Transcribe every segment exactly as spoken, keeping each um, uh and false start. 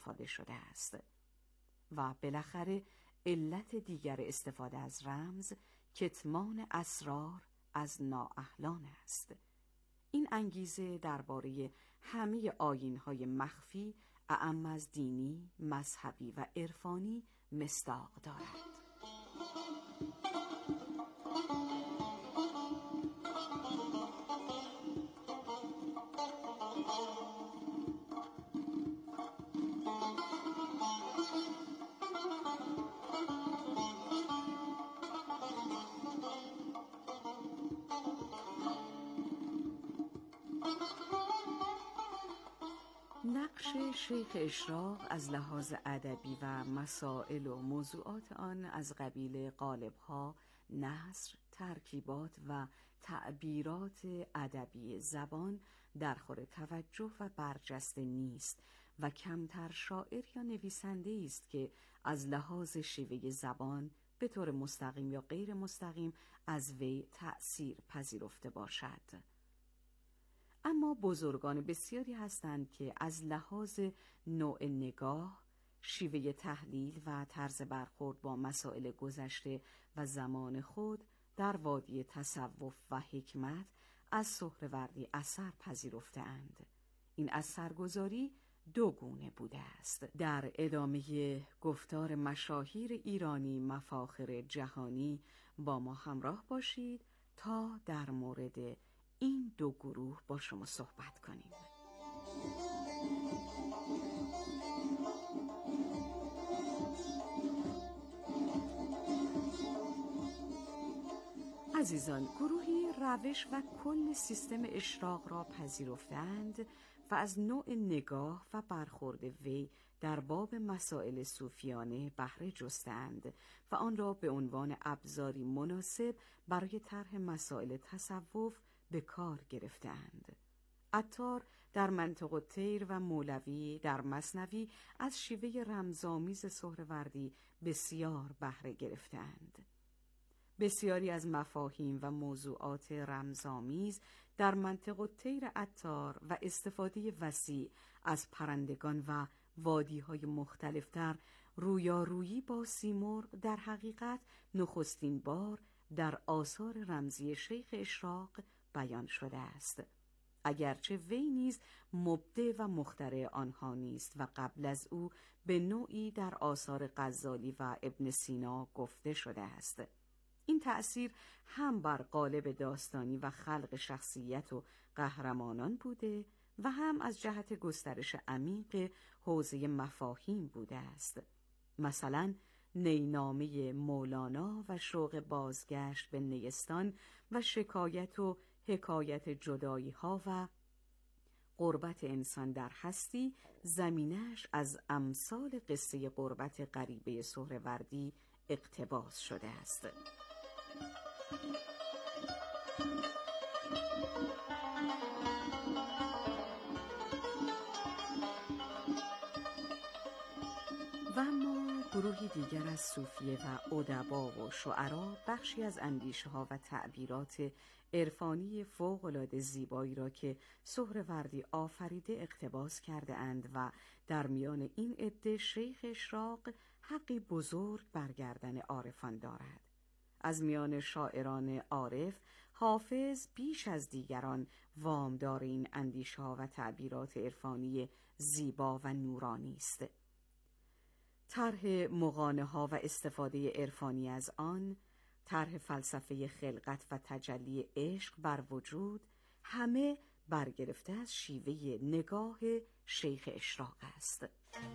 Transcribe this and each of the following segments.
استفاده شده است. و بالاخره علت دیگر استفاده از رمز کتمان اسرار از نااهلان است. این انگیزه درباره همه آیین‌های مخفی اعم از دینی، مذهبی و عرفانی مصداق دارد. نقش شیخ اشراق از لحاظ ادبی و مسائل و موضوعات آن از قبیل قالب‌ها، نثر، ترکیبات و تعبیرات ادبی زبان درخور توجه و برجسته نیست و کمتر شاعر یا نویسنده است که از لحاظ شیوه زبان به طور مستقیم یا غیر مستقیم از وی تأثیر پذیرفته باشد. اما بزرگان بسیاری هستند که از لحاظ نوع نگاه، شیوه تحلیل و طرز برخورد با مسائل گذشته و زمان خود در وادی تصوف و حکمت از سهروردی اثر پذیرفته‌اند. این اثرگذاری دو گونه بوده است. در ادامه گفتار مشاهیر ایرانی مفاخر جهانی با ما همراه باشید تا در مورد این دو گروه با شما صحبت کنیم. عزیزان، گروهی روش و کل سیستم اشراق را پذیرفتند و از نوع نگاه و برخورد وی در باب مسائل صوفیانه بهره جستند و آن را به عنوان ابزاری مناسب برای طرح مسائل تصوف به کار گرفتند. عطار در منطق الطیر و مولوی در مثنوی از شیوه رمزآمیز سهروردی بسیار بهره گرفتند. بسیاری از مفاهیم و موضوعات رمزآمیز در منطق الطیر عطار و استفاده وسیع از پرندگان و وادی‌های مختلفتر رویارویی با سیمرغ در حقیقت نخستین بار در آثار رمزی شیخ اشراق بیان شده است. اگرچه وی نیز مبدع و مخترع آنها نیست و قبل از او به نوعی در آثار غزالی و ابن سینا گفته شده است. این تأثیر هم بر قالب داستانی و خلق شخصیت و قهرمانان بوده و هم از جهت گسترش عمیق حوزه مفاهیم بوده است. مثلا نینامه مولانا و شوق بازگشت به نیستان و شکایت و حکایت جدایی ها و غربت انسان در هستی زمینش از امثال قصه غربت غریبه سهروردی اقتباس شده است. و اما گروهی دیگر از صوفیه و ادبا و شعرا بخشی از اندیشه ها و تعبیرات عرفانی فوق‌العاده زیبایی را که سهروردی آفریده اقتباس کرده اند و در میان این عده شیخ اشراق حقی بزرگ برگردن عارفان دارد. از میان شاعران عارف حافظ بیش از دیگران وامدار این اندیشه ها و تعبیرات عرفانی زیبا و نورانی است. طرح مغانه ها و استفاده عرفانی از آن، طرح فلسفه خلقت و تجلی عشق بر وجود، همه برگرفته از شیوه نگاه شیخ اشراق است.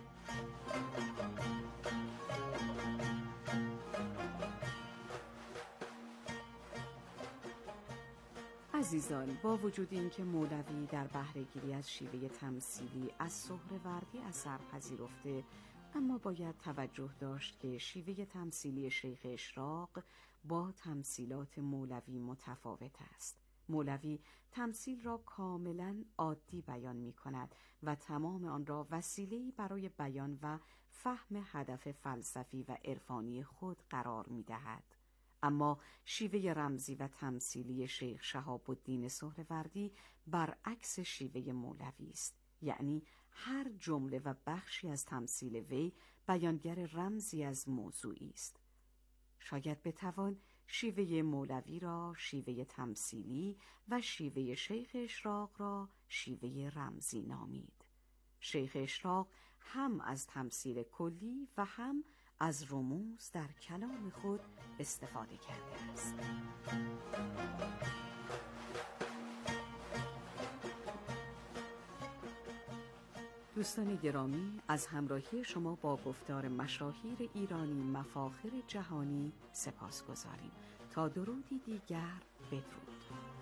عزیزان، با وجود اینکه مولوی در بهره‌گیری از شیوه تمثیلی از سهروردی اثر پذیرفته، اما باید توجه داشت که شیوه تمثیلی شیخ اشراق با تمثیلات مولوی متفاوت است. مولوی تمثیل را کاملا عادی بیان می کند و تمام آن را وسیله‌ای برای بیان و فهم هدف فلسفی و عرفانی خود قرار می دهد. اما شیوه رمزی و تمثیلی شیخ شهاب الدین سهروردی برعکس شیوه مولوی است، یعنی هر جمله و بخشی از تمثیل وی بیانگر رمزی از موضوعی است. شاید بتوان شیوه مولوی را شیوه تمثیلی و شیوه شیخ اشراق را شیوه رمزی نامید. شیخ اشراق هم از تمثیل کلی و هم از رموز در کلام خود استفاده کرده است. دوستان گرامی، از همراهی شما با گفتار مشاهیر ایرانی مفاخر جهانی سپاسگزاریم. تا درودی دیگر، بدرود.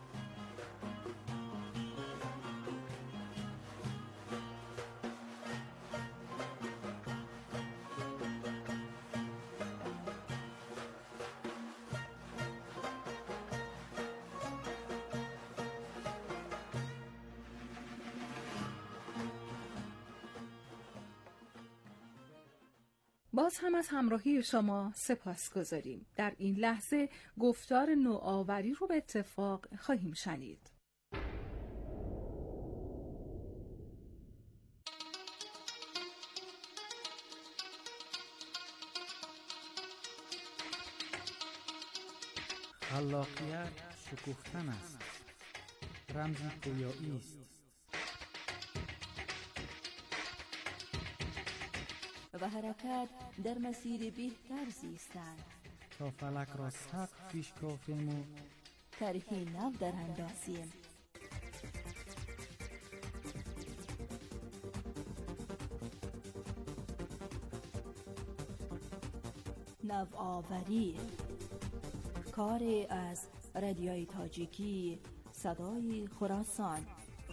باز هم از همراهی شما سپاس گذاریم. در این لحظه گفتار نوآوری رو به اتفاق خواهیم شنید. خلاقیت شکوفتن است، رمزی پویایی است. و حرکت در مسیر بهتر زیستن تا فلک را سقف پیش کافیم و طرحی نو در اندازیم. نوآوری، کاری از رادیوی تاجیکی صدای خراسان.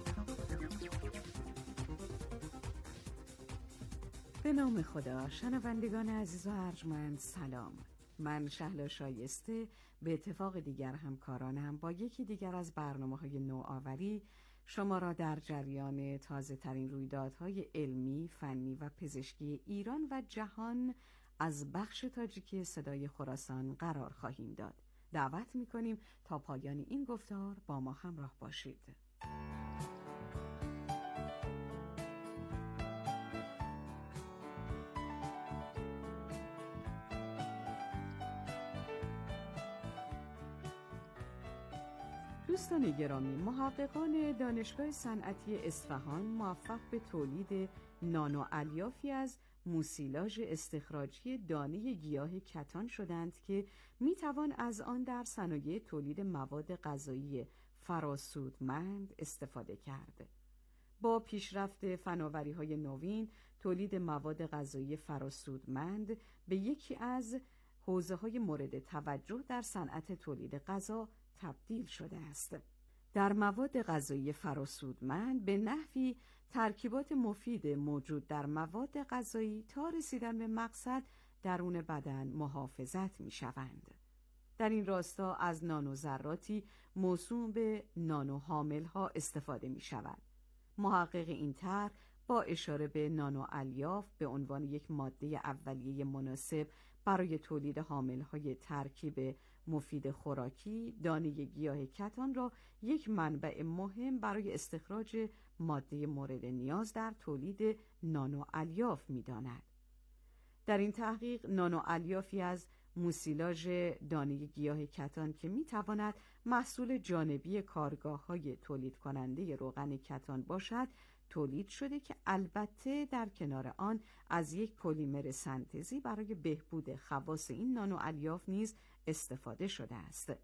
به نام خدا. شنوندگان عزیز و ارجمند، سلام. من شهلا شایسته به اتفاق دیگر همکارانم با یکی دیگر از برنامه‌های نوآوری شما را در جریان تازه ترین رویدادهای علمی، فنی و پزشکی ایران و جهان از بخش تاجیکی صدای خراسان قرار خواهیم داد. دعوت می‌کنیم تا پایان این گفتار با ما همراه باشید. دوستان گرامی، محققان دانشگاه صنعتی اصفهان موفق به تولید نانو الیافی از موسیلاژ استخراجی دانه گیاه کتان شدند که میتوان از آن در صنایع تولید مواد غذایی فراسودمند استفاده کرد. با پیشرفت فناوری‌های نوین، تولید مواد غذایی فراسودمند به یکی از حوزه‌های مورد توجه در صنعت تولید غذا تبدیل شده است. در مواد غذایی فراسودمند به نحوی ترکیبات مفید موجود در مواد غذایی تا رسیدن به مقصد درون بدن محافظت می شوند. در این راستا از نانوذراتی موسوم به نانوحامل ها استفاده می شود. محقق این طرح با اشاره به نانو الیاف به عنوان یک ماده اولیه مناسب برای تولید حامل‌های ترکیب مفید خوراکی، دانه گیاه کتان را یک منبع مهم برای استخراج ماده مورد نیاز در تولید نانو الیاف می‌داند. در این تحقیق نانو الیافی از موسیلاژ دانه گیاه کتان که می‌تواند محصول جانبی کارگاه‌های تولید کننده روغن کتان باشد، تولید شده که البته در کنار آن از یک پلیمر سنتزی برای بهبود خواص این نانو الیاف نیز استفاده شده است.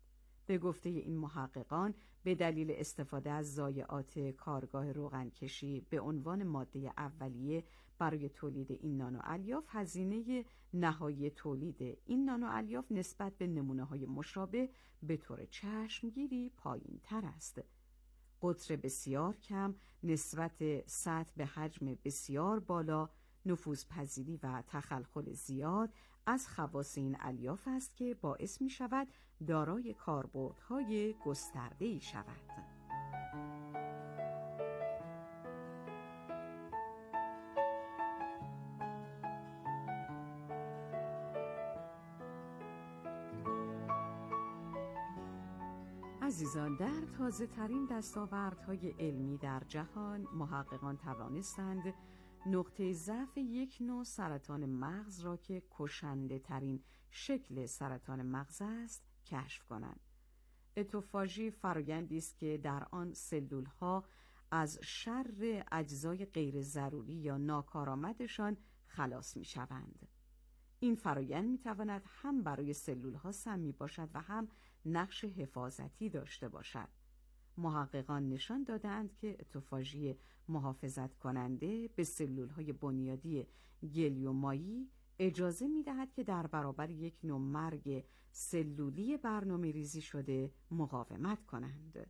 به گفته این محققان، به دلیل استفاده از ضایعات کارگاه روغنکشی به عنوان ماده اولیه برای تولید این نانو الیاف، هزینه نهایی تولید این نانو الیاف نسبت به نمونه‌های مشابه به طور چشمگیری پایین‌تر است. قطر بسیار کم، نسبت سطح به حجم بسیار بالا، نفوذپذیری و تخلخل زیاد از خواص این الیاف است که باعث می شود دارای کاربردهای گسترده‌ای شود. عزیزان، در تازه ترین دستاوردهای علمی در جهان محققان توانستند نقطه ضعف یک نوع سرطان مغز را که کشنده ترین شکل سرطان مغز است کشف کنند. اتوفاژی فرآیندی است که در آن سلول‌ها از شر اجزای غیر ضروری یا ناکارآمدشان خلاص می‌شوند. این فرآیند می‌تواند هم برای سلول‌ها سمی باشد و هم نقش حفاظتی داشته باشد. محققان نشان دادند که اتوفاژی محافظت کننده به سلول‌های بنیادی گلیومایی اجازه می‌دهد که در برابر یک نوع مرگ سلولی برنامه‌ریزی شده مقاومت کنند.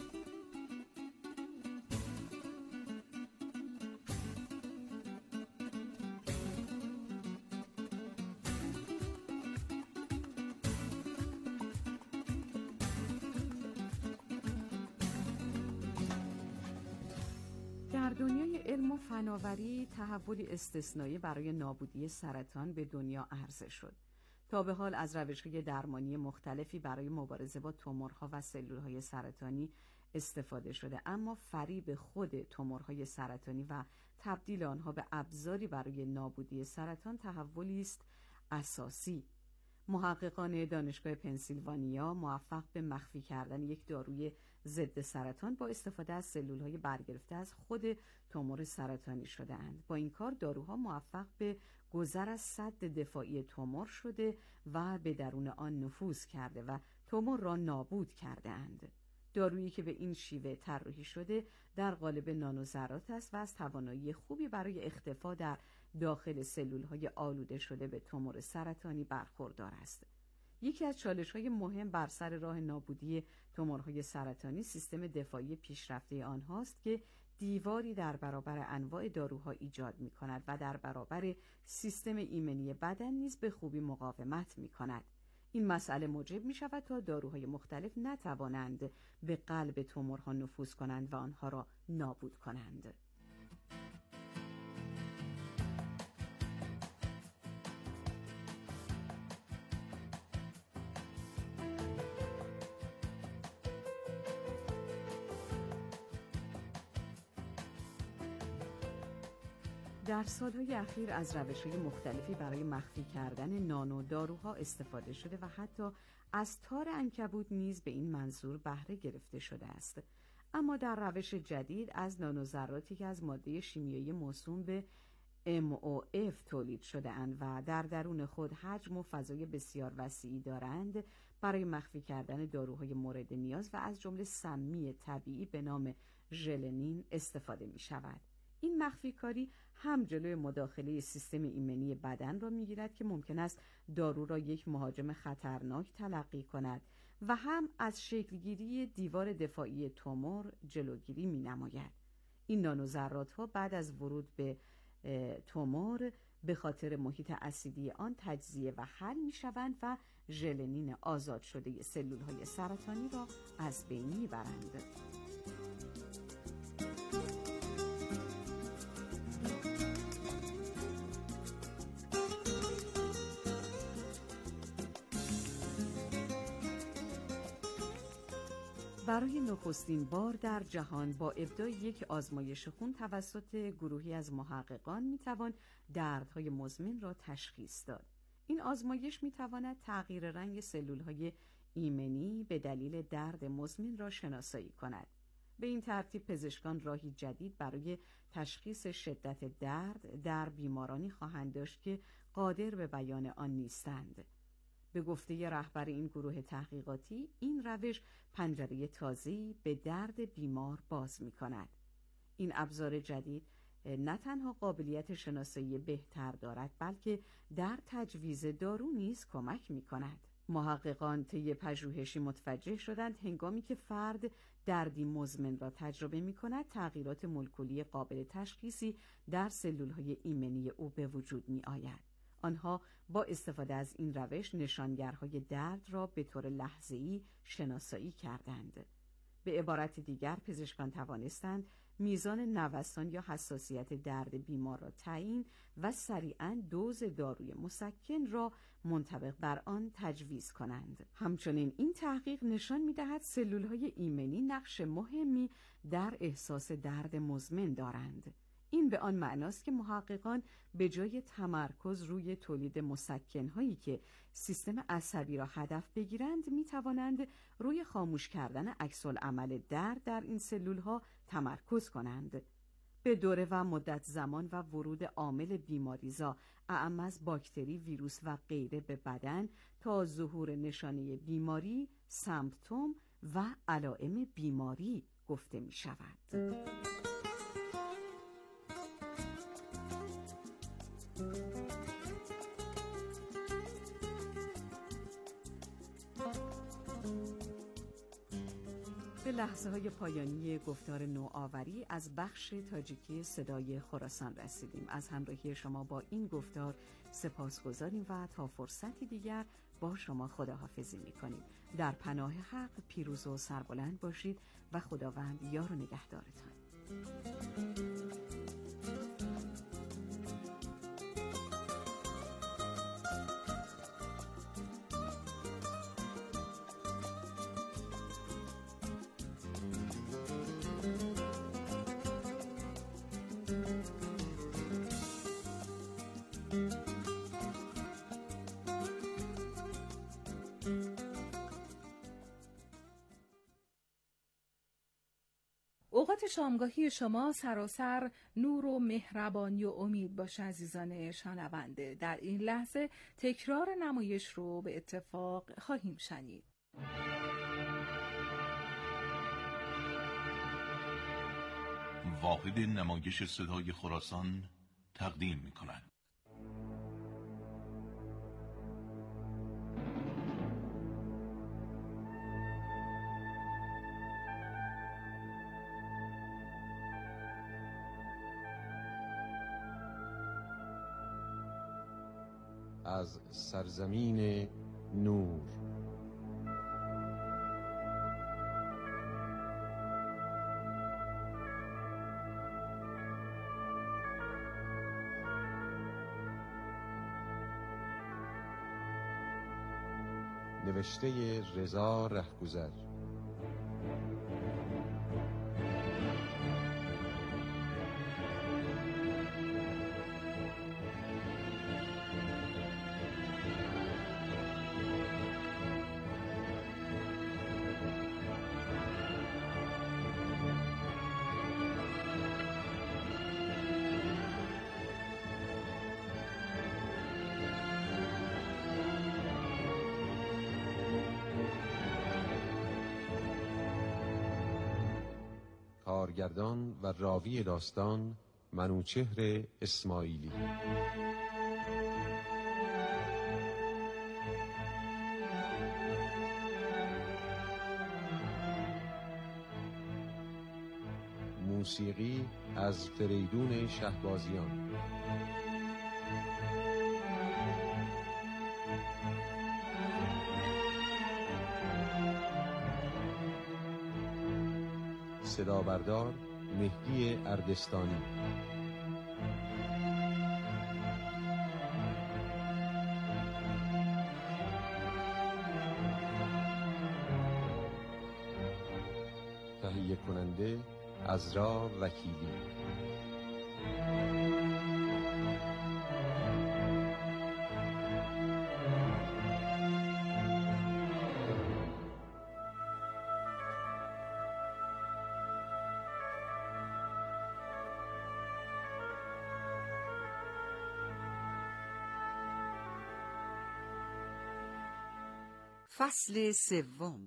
در دنیای علم و فناوری تحولی استثنایی برای نابودی سرطان به دنیا عرضه شد. تا به حال از روش‌های درمانی مختلفی برای مبارزه با تومورها و سلول‌های سرطانی استفاده شده، اما فریب خود تومورهای سرطانی و تبدیل آنها به ابزاری برای نابودی سرطان تحولی است اساسی. محققان دانشگاه پنسیلوانیا موفق به مخفی کردن یک داروی ضد سرطان با استفاده از سلول‌های برگرفته از خود تومور سرطانی شده‌اند. با این کار داروها موفق به گذر از سد دفاعی تومور شده و به درون آن نفوذ کرده و تومور را نابود کرده‌اند. دارویی که به این شیوه طراحی شده در قالب نانوذرات است و از توانایی خوبی برای اختفا در داخل سلول‌های آلوده شده به تومور سرطانی برخوردار است. یکی از چالش‌های مهم بر سر راه نابودی تومورهای سرطانی سیستم دفاعی پیشرفته آنهاست که دیواری در برابر انواع داروها ایجاد می‌کند و در برابر سیستم ایمنی بدن نیز به خوبی مقاومت می‌کند. این مسئله موجب می‌شود تا داروهای مختلف نتوانند به قلب تومورها نفوذ کنند و آنها را نابود کنند. در سالهای اخیر از روش‌های مختلفی برای مخفی کردن نانو داروها استفاده شده و حتی از تار عنکبوت نیز به این منظور بهره گرفته شده است. اما در روش جدید از نانوذراتی که از ماده شیمیایی موسوم به ام او اف تولید شده اند و در درون خود حجم و فضای بسیار وسیعی دارند، برای مخفی کردن داروهای مورد نیاز و از جمله سمی طبیعی به نام ژلنین استفاده می شود. این مخفی کاری هم جلوی مداخله سیستم ایمنی بدن را میگیرد که ممکن است دارو را یک مهاجم خطرناک تلقی کند و هم از شکلگیری دیوار دفاعی تومور جلوگیری می نماید. این نانوذرات ها بعد از ورود به تومور به خاطر محیط اسیدی آن تجزیه و حل می شوند و ژلنین آزاد شده سلول های سرطانی را از بین می برند. برای نخستین بار در جهان با ابداع یک آزمایش خون توسط گروهی از محققان میتوان دردهای مزمن را تشخیص داد. این آزمایش میتواند تغییر رنگ سلولهای ایمنی به دلیل درد مزمن را شناسایی کند. به این ترتیب پزشکان راهی جدید برای تشخیص شدت درد در بیمارانی خواهند داشت که قادر به بیان آن نیستند. به گفته رهبر این گروه تحقیقاتی، این روش پنجره تازه‌ای به درد بیمار باز می‌کند. این ابزار جدید نه تنها قابلیت شناسایی بهتر دارد، بلکه در تجویز دارو نیز کمک می‌کند. محققان طی پژوهشی متوجه شدند هنگامی که فرد دردی مزمن را تجربه می‌کند، تغییرات مولکولی قابل تشخیصی در سلول‌های ایمنی او به وجود می‌آید. آنها با استفاده از این روش نشانگرهای درد را به طور لحظه‌ای شناسایی کردند. به عبارت دیگر، پزشکان توانستند میزان نوسان یا حساسیت درد بیمار را تعیین و سریعاً دوز داروی مسکن را منطبق بر آن تجویز کنند. همچنین این تحقیق نشان می‌دهد سلول‌های ایمنی نقش مهمی در احساس درد مزمن دارند. این به آن معناست که محققان به جای تمرکز روی تولید مسکن‌هایی که سیستم عصبی را هدف بگیرند، می‌توانند روی خاموش کردن عکس‌العمل درد در این سلول‌ها تمرکز کنند. به دوره و مدت زمان و ورود عامل بیماریزا اعم از باکتری، ویروس و غیره به بدن تا ظهور نشانه بیماری، سمپتوم و علائم بیماری گفته می‌شود. به لحظه های پایانی گفتار نوآوری از بخش تاجیکی صدای خراسان رسیدیم. از همراهی شما با این گفتار سپاسگزاریم و تا فرصتی دیگر با شما خداحافظی می‌کنیم. در پناه حق پیروز و سربلند باشید و خداوند یار و نگهدارتان. اوقات شامگاهی شما سراسر نور و مهربانی و امید باشه عزیزان شنونده. در این لحظه تکرار نمایش رو به اتفاق خواهیم شنید. واحد نمایش صدای خراسان تقدیم می‌کند. از سرزمین نور. نوشته رضا رهگذر. کارگردان و راوی داستان منوچهر اسماعیلی. موسیقی از فریدون شهبازیان. صدا بردار مهدی اردستانی. تهیه کننده عزرا وکیلی. فصل سوم.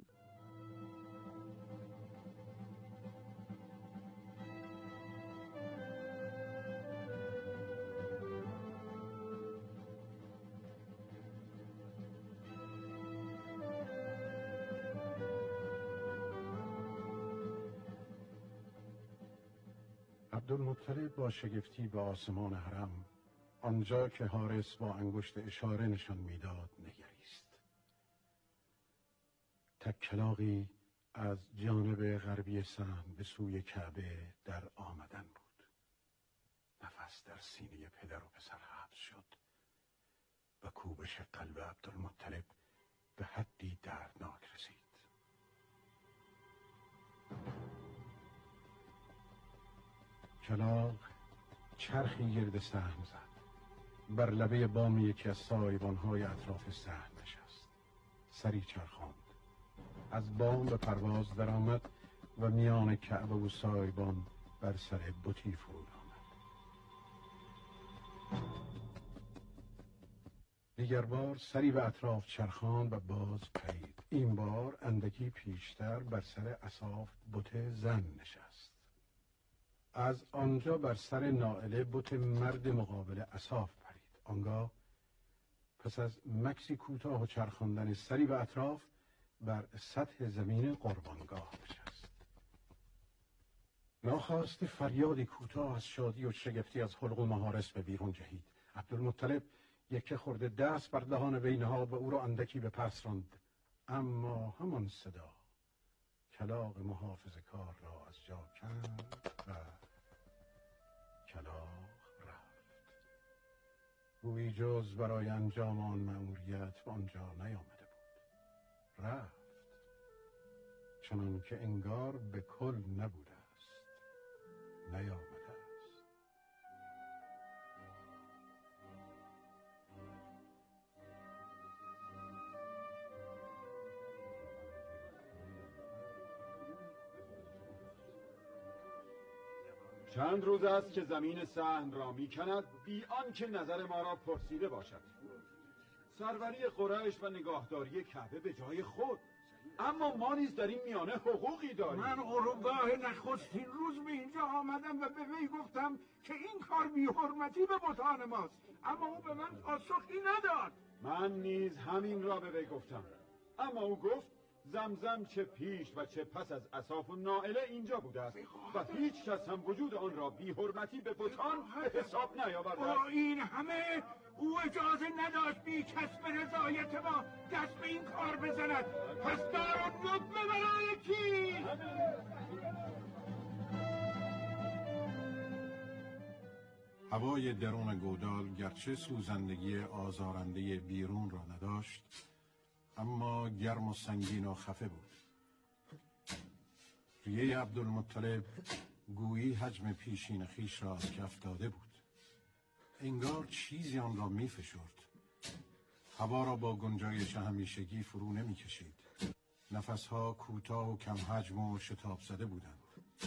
عبدالمطلب با شگفتی به آسمان حرم، آنجا که حارس با انگشت اشاره نشان میداد نگریست. تک کلاغی از جانب غربی صحن به سوی کعبه در آمدن بود. نفس در سینه پدر و پسر حبس شد و کوبش قلب عبدالمطلب به حدی دردناک رسید. کلاغ چرخی گرد صحن زد. بر لبه بام یکی از سایبان‌های اطراف صحن نشست. سری چرخاند. از بام به پرواز درآمد و میان کعبه و سایبان بر سر بتی فرود آمد. دیگر بار سری به اطراف چرخاند و باز پرید. این بار اندکی پیشتر بر سر اصاف بت زن نشست. از آنجا بر سر نائله بت مرد مقابل اصاف پرید. آنگاه پس از مکسی کوتاه و چرخاندن سری به اطراف بر سطح زمین قربانگاه نشست. ناخواسته فریادی کوتاه از شادی و شگفتی از حلق و مهارس به بیرون جهید. عبدالمطلب یک خورده دست بر دهان وی نهاد و او را اندکی به پس راند، اما همان صدا کلاغ محافظه کار را از جا کند و کلاغ رفت. گویی جز برای انجام آن مأموریت به آنجا نیامده بود. رفت چنان که انگار به کل نبوده است، نیامده است. چند روز است که زمین صحن را می کند بی آنکه نظر ما را پرسیده باشد. سروری قریش و نگاهداری کعبه به جای خود، اما ما نیز در این میانه حقوقی داریم. من اروگاه نخستین روز به اینجا آمدم و به وی گفتم که این کار بی حرمتی به بتان ماست، اما او به من پاسخی نداد. من نیز همین را به وی گفتم، اما او گفت زمزم چه پیش و چه پس از اصاف و نائله اینجا بوده است و هیچ کس هم وجود آن را بی حرمتی به بتان به حساب نیاورده است. با این همه او اجازه نداشت بی کسب رضایت ما دست به این کار بزند. پس دارالنکبه برای کی؟ هوای درون گودال گرچه سوزندگی آزارنده بیرون را نداشت، اما گرم و سنگین و خفه بود. ریه عبدالمطلب گویی حجم پیشین خیش را از کف داده بود. انگار چیزی آن را می فشرد. هوا را با گنجایش همیشگی فرو نمی کشید. نفسها کوتاه و کم حجم و شتاب زده بودند.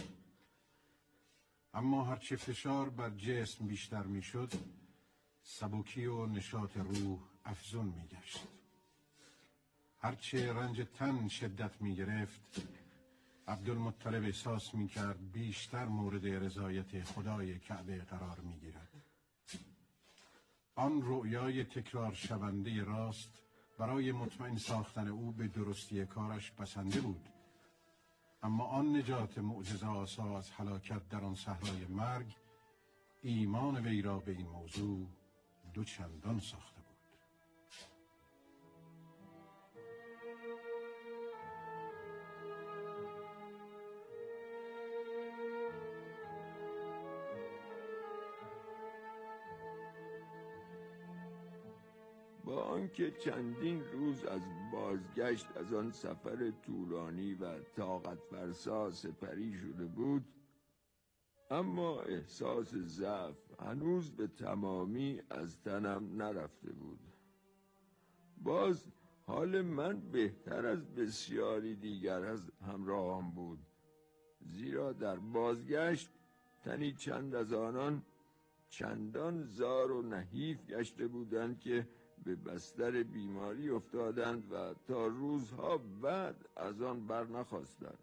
اما هرچه فشار بر جسم بیشتر می شد، سبکی و نشاط روح افزون می گشت. هرچه رنج تن شدت می گرفت، عبدالمطلب احساس می کرد بیشتر مورد رضایت خدای کعبه قرار می گیرد. آن رؤیای تکرار شونده راست برای مطمئن ساختن او به درستی کارش بسنده بود، اما آن نجات معجزه آسا از هلاکت در آن صحرای مرگ ایمان وی را به این موضوع دو چندان ساخته بود. با آنکه چندین روز از بازگشت از آن سفر طولانی و طاقت فرسا سپری شده بود، اما احساس ضعف هنوز به تمامی از تنم نرفته بود. باز حال من بهتر از بسیاری دیگر از همراهان بود، زیرا در بازگشت تنی چند از آنان چندان زار و نحیف گشته بودند که به بستر بیماری افتادند و تا روزها بعد از آن بر نخواستند.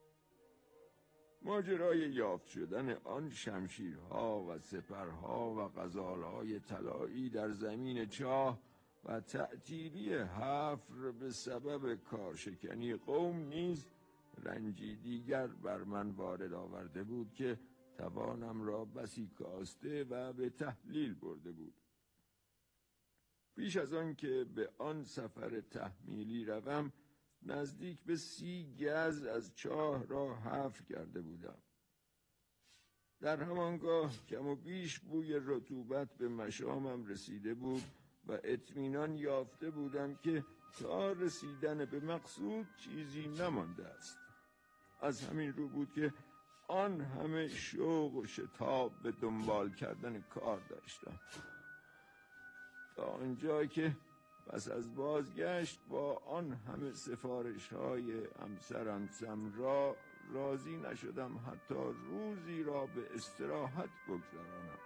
ماجرای یافت شدن آن شمشیرها و سپرها و غزالهای طلایی در زمین چاه و تعطیلی حفر به سبب کارشکنی قوم نیز رنجی دیگر بر من وارد آورده بود که توانم را بسی کاسته و به تحلیل برده بود. پیش از آن که به آن سفر تحمیلی روم، نزدیک به سی گز از چاه را حفر کرده بودم. در همانگاه کم و بیش بوی رطوبت به مشامم رسیده بود و اطمینان یافته بودم که تا رسیدن به مقصود چیزی نمانده است. از همین رو بود که آن همه شوق و شتاب به دنبال کردن کار داشتم، تا آنجا که پس از بازگشت با آن همه سفارش های همسرم سمرا راضی نشدم حتی روزی را به استراحت بگذرانم.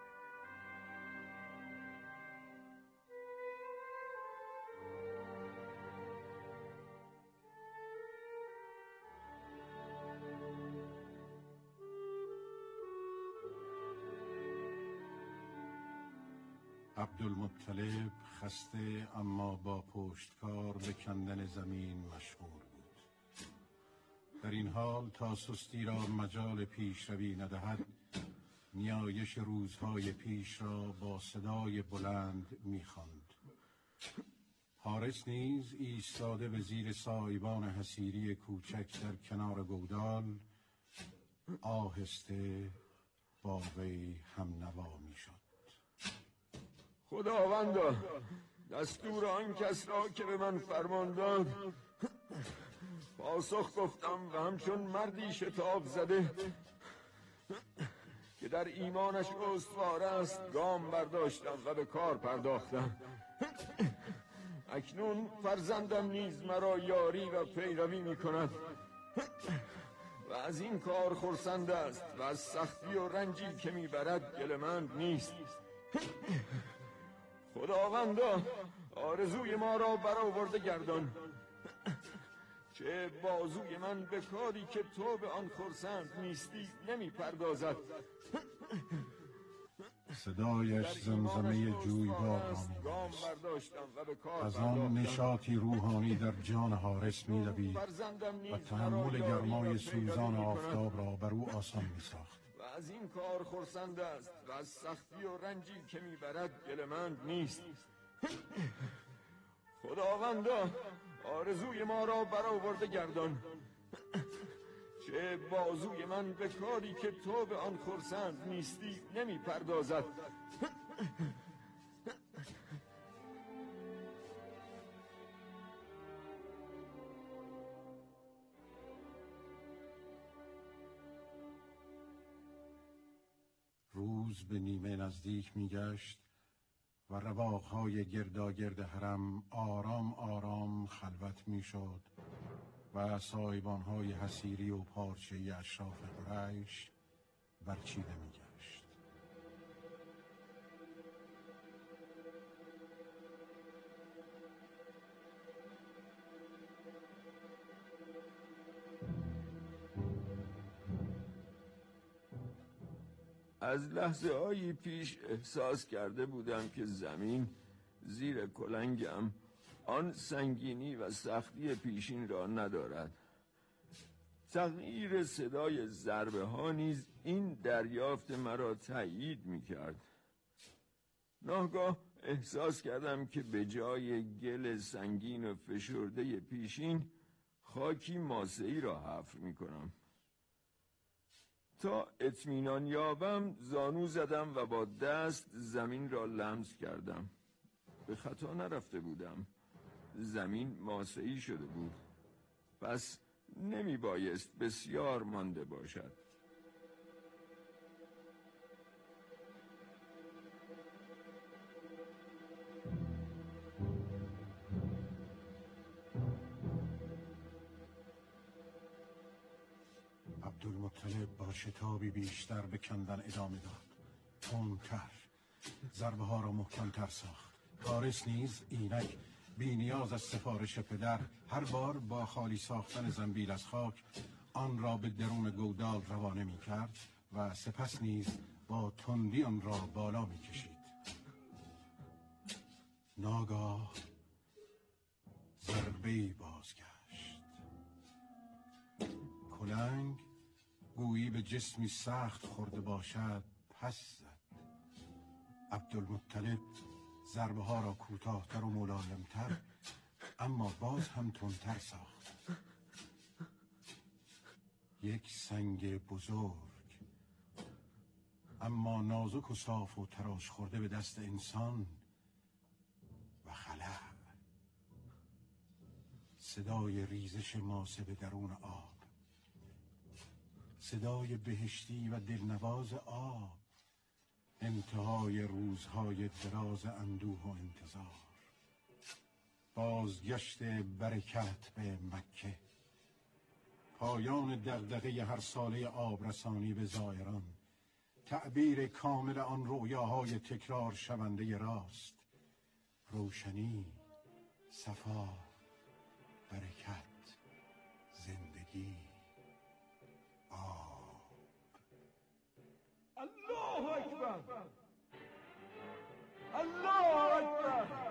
عبدالمطلب خسته اما با پشتکار به کندن زمین مشغول بود. در این حال تا سستی را مجال پیشروی ندهد، نیایش روزهای پیش را با صدای بلند می‌خواند. حارس نیز ایستاده به زیر سایبان حصیری کوچک در کنار گودال آهسته با وی هم نوا می‌شد. خداوندا، دستور آن کس را که به من فرمان داد پاسخ گفتم و همچون مردی شتاب زده که در ایمانش استوار است گام برداشتم و به کار پرداختم. اکنون فرزندم نیز مرا یاری و پیروی می کند و از این کار خرسند است و از سختی و رنجی که می برد گله‌مند نیست. خداوندا، آرزوی ما را برآورده گردان، چه بازوی من به کاری که تو به آن خرسند نیستی نمی پردازد. صدایش زمزمه جویبار را می‌داشت. از آن نشاطی روحانی در جان حارس می‌دوید و تحمل گرمای سوزان آفتاب را بر او آسان می‌ساخت. و از این کار خرسند است و از سختی و رنجی که میبرد گله‌مند نیست. خداوندا، آرزوی ما را برآورده گردان، چه بازوی من به کاری که تو به آن خرسند نیستی نمی پردازد. روز به نیمه نزدیک می گشت و رواقهای گرداگرد حرم آرام آرام خلوت می شد و سایبانهای حصیری و پارچه‌ای اشراف قریش برچیده می گشت. از لحظه هایی پیش احساس کرده بودم که زمین زیر کلنگم آن سنگینی و سختی پیشین را ندارد. تغییر صدای ضربه ها نیز این دریافت مرا تأیید می کرد. ناگاه احساس کردم که به جای گل سنگین و فشرده پیشین خاکی ماسه‌ای را حفر می کنم. تا اطمینان یابم زانو زدم و با دست زمین را لمس کردم. به خطا نرفته بودم. زمین ماسه‌ای شده بود. پس نمی بایست بسیار مانده باشد. عبدالمطلب با شتابی بیشتر به کندن ادامه داد. تندتر، ضربه ها را محکمتر ساخت. حارس نیز اینک بی نیاز از سفارش پدر هر بار با خالی ساختن زنبیل از خاک آن را به درون گودال روانه می کرد و سپس نیز با تندی آن را بالا می کشید. ناگاه ضربه‌ای بازگشت. کلنگ گویی به جسمی سخت خورده باشد پس زد. عبدالمطلب ضربه ها را کوتاه‌تر و ملایم‌تر اما باز هم تندتر ساخت. یک سنگ بزرگ، اما نازک و صاف و تراش خورده به دست انسان و خلأ. صدای ریزش ماسه به درون آب، صدای بهشتی و دلنواز آب، انتهای روزهای دراز اندوه و انتظار، بازگشت برکت به مکه، پایان دغدغه هر ساله آبرسانی به زائران، تعبیر کامل آن رؤیاهای تکرار شونده راست، روشنی، صفا، برکت، زندگی، آب. الله اکبر، الله اکبر.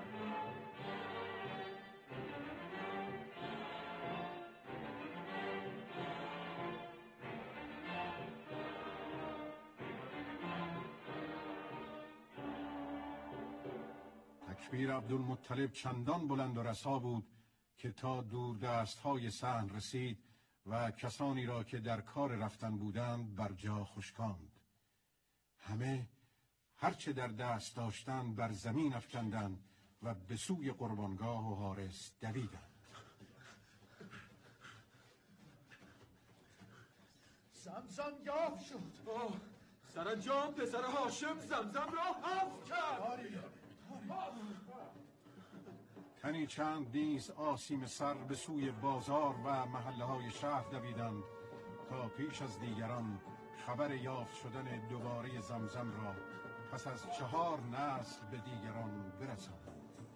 تکبیر عبدالمطلب چندان بلند و رسا بود که تا دور دستهای صحن رسید و کسانی را که در کار رفتن بودند بر جا خشکاند. همه هرچه در دست داشتند بر زمین افکندند و به سوی قربانگاه و حارس دویدند. زمزم یافت شد. آه، سرانجام پسر هاشم زمزم را حفظ کرد. تنی چند نیز آسیم سر به سوی بازار و محله های شهر دویدند تا پیش از دیگران خبر یافت شدن دوباره زمزم را پس از چهار نسل به دیگران برسانند.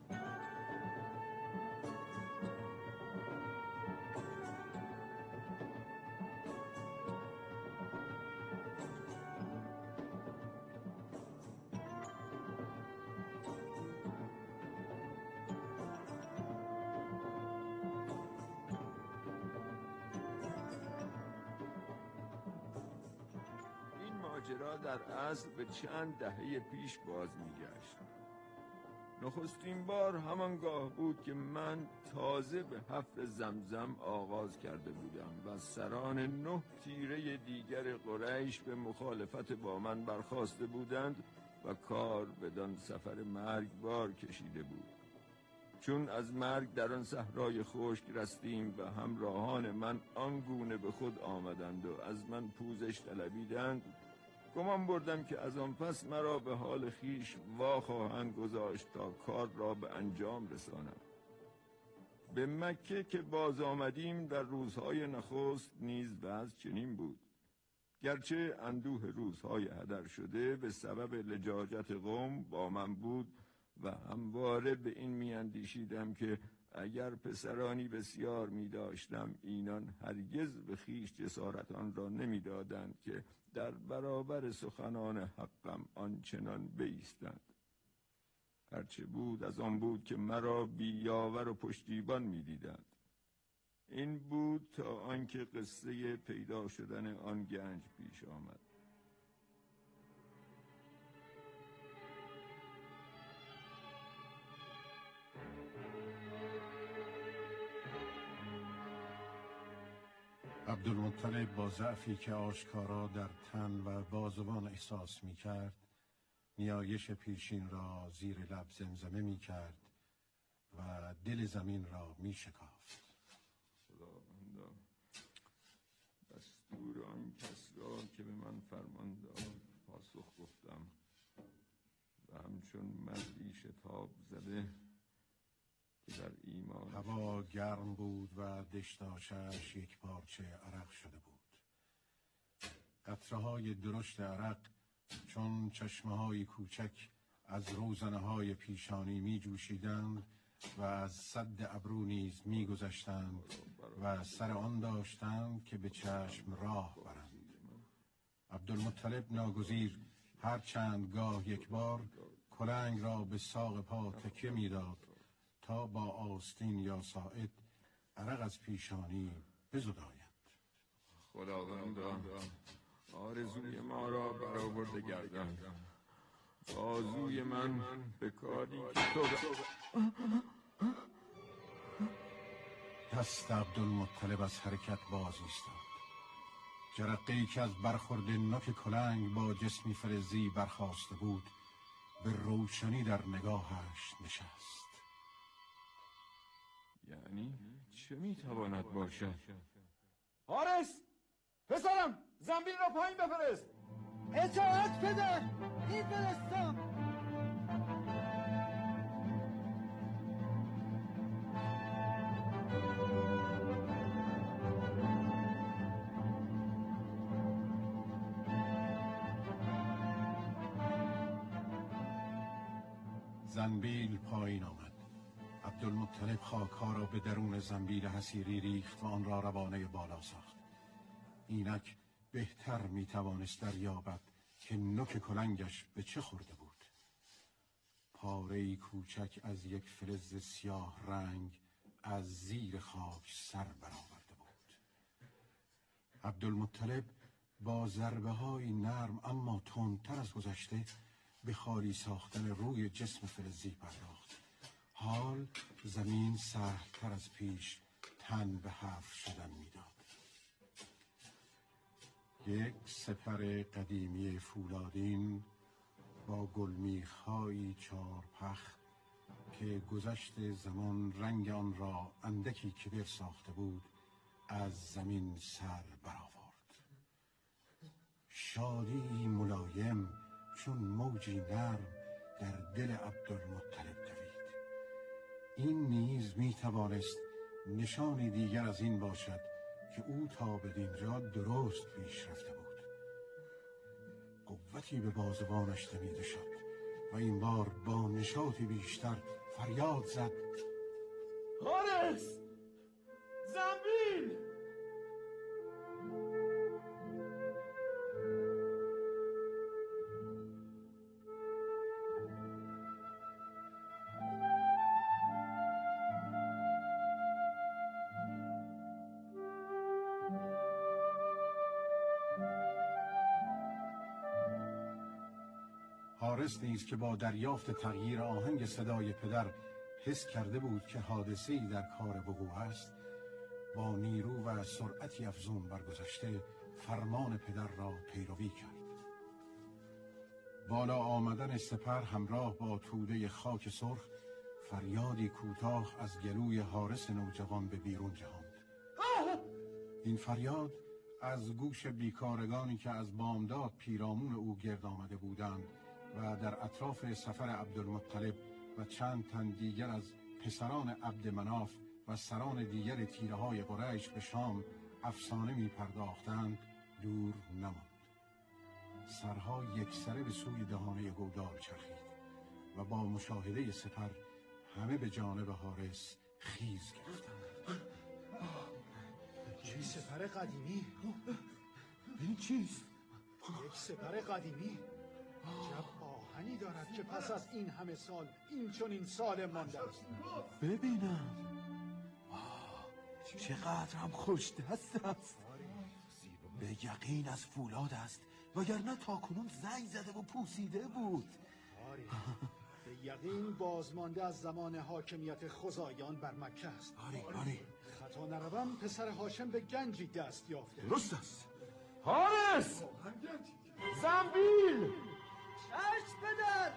ماجرا در اصل به چند دهه پیش باز میگشت. نخستین بار همانگاه بود که من تازه به حفر زمزم آغاز کرده بودم و سران نه تیره دیگر قریش به مخالفت با من برخاسته بودند و کار بدان سفر مرگبار کشیده بود. چون از مرگ در آن صحرای خشک رستیم و همراهان من آنگونه به خود آمدند و از من پوزش طلبیدند، گمان بردم که از آن پس مرا به حال خیش وا خواهند گذاشت تا کار را به انجام رسانم. به مکه که باز آمدیم در روزهای نخست نیز وضع چنین بود. گرچه اندوه روزهای هدر شده به سبب لجاجت قوم با من بود و همواره به این می اندیشیدم که اگر پسرانی بسیار می داشتم اینان هرگز به خیش جسارت آن را نمی دادند که در برابر سخنان حقم آنچنان بایستند. هرچه بود از آن بود که مرا بیاور و پشتیبان می دیدند. این بود تا آنکه قصه پیدا شدن آن گنج پیش آمد. عبدالمطلب با ضعفی که آشکارا در تن و بازوان احساس می کرد نیایش پیشین را زیر لب زمزمه می کرد و دل زمین را می شکافت. خداوندا دستور آن کس را که به من فرمان داد پاسخ گفتم و همچون مردی شتاب زده که در ایمان. هوا گرم بود و دشتاشش یک پارچه عرق شده بود. قطره‌های درشت عرق چون چشمه‌های کوچک از روزنه‌های پیشانی می جوشیدند و از سد ابرو نیز می گذشتند و سر آن داشتند که به چشم راه برند. عبدالمطلب ناگزیر هر چند گاه یک بار کلنگ را به ساق پا تکیه می داد تا با آستین یا ساعد عرق از پیشانی بزداید. خداوندا آرزوی ما را برآورده گردان. بازوی من به کاری که تو دست عبدالمطلب از حرکت باز ایستاد. جرقه‌ای که از برخورد نوک کلنگ با جسمی فلزی برخاسته بود به روشنی در نگاهش نشست. یعنی چه میتواند باشد؟ حارس! پسرم زنبیل را پایین بفرست. اطاعت پدر، میفرستم. زنبیل پایین آمد. عبدالمطلب خاک‌ها را به درون زنبیل حصیری ریخت و آن را روانه بالا ساخت. اینک بهتر میتوانست دریابد که نوک کلنگش به چه خورده بود. پاره‌ای کوچک از یک فلز سیاه رنگ از زیر خاک سر برآورده بود. عبدالمطلب با ضربه‌های نرم اما تندتر از گذشته به خالی ساختن روی جسم فلزی پرداخت. حال زمین سهل‌تر از پیش تن به حفر شدن میداد. یک سپر قدیمی فولادین با گلمیخ‌هایی چارپخ که گذشت زمان رنگ آن را اندکی کدر ساخته بود از زمین سر برآورد. شادی ملایم چون موجی نرم در دل عبدالمطلب دوید. این نیز می توانست نشانی دیگر از این باشد که او تا بدینجا درست پیش رفته بود. قوتی به بازوانش دمیده شد و این بار با نشاطی بیشتر فریاد زد: حارس! زنبیل! حارس نیز که با دریافت تغییر آهنگ صدای پدر حس کرده بود که حادثه‌ای در کار وقوع است، با نیرو و سرعتی افزون برگذشته فرمان پدر را پیروی کرد. بالا آمدن سپر همراه با توده خاک سرخ فریادی کوتاه از گلوی حارس نوجوان به بیرون جهاند. این فریاد از گوش بیکارگانی که از بامداد پیرامون او گرد آمده بودند و در اطراف سفر عبدالمطلب و چند تن دیگر از پسران عبدمناف و سران دیگر تیره‌های قریش به شام افسانه می پرداختند دور نماند. سرها یک سره به سوی دهانه گودال چرخید و با مشاهده سپر همه به جانب حارس خیز گرفتند. چه سپر قدیمی؟ این چیست؟ یک سپر قدیمی؟ عجب آهنی دارد که پس از این همه سال این چون این سال مانده است. ببینم چقدر هم خوش دست است. به یقین از فولاد است وگرنه تاکنون زنگ زده و پوسیده بود. آری به یقین بازمانده از زمان حاکمیت خزایان بر مکه است. آری آری خطا نروم پسر هاشم به گنجی دست یافته. درست است. حارس! زنبیل! چشم پدر!